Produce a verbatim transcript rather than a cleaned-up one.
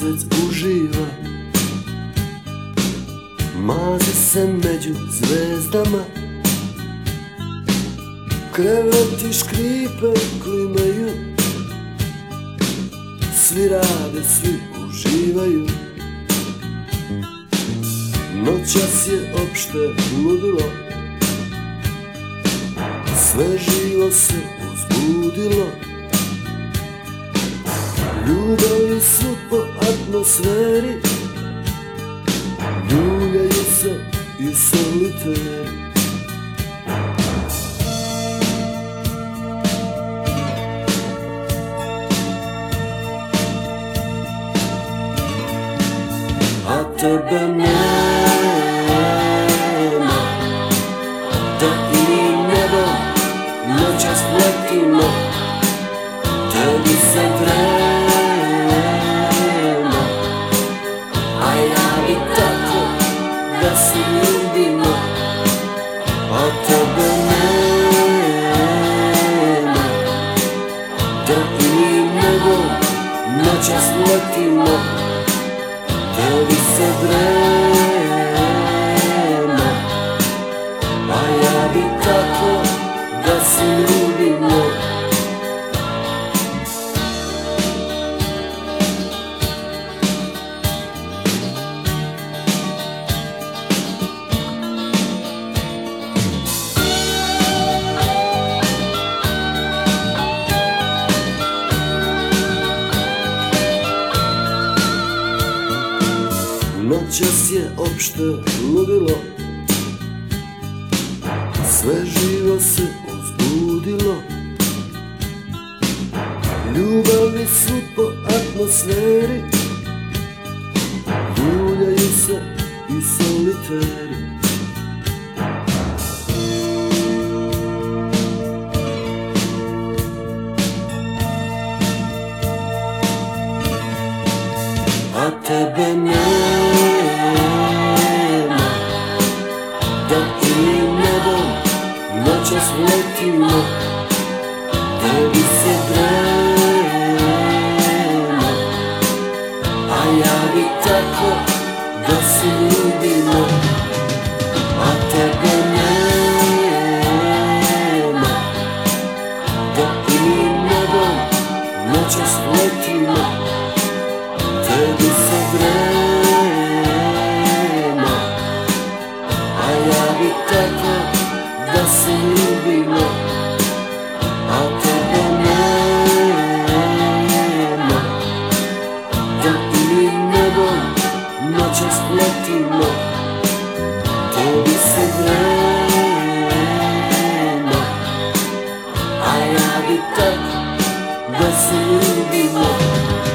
mesec uživa, mazi se među zvezdama. Kreveti škripe, klimaju, svi rade, svi uživaju. Noćas je opšte ludilo, sve živo se uzbudilo. Ljubavi su po atmosferi, ljuljaju se i soliteri. A tebe nema, da i nebo noćas letimo, tebi se drema, a ja bi tako da se ljubimo. A tebe nema, da i nebo noćas letimo, tebi se drema, a ja bi tako da se ljubimo. Noćas je opšte ludilo, sve živo se uzbudilo. Ljubavi su po atmosferi, ljuljaju se i soliteri. A tebe nema, da i nebom noćas letimo, tebi se drema, a ja bi tako da se ljubimo. A tebe nema, da i nebom noćas letimo, tebi se drema, a ja bi tako da se ljubimo. A tebe nema, da i nebom noćas letimo, tebi se drema, a ja bi tako da se ljubimo.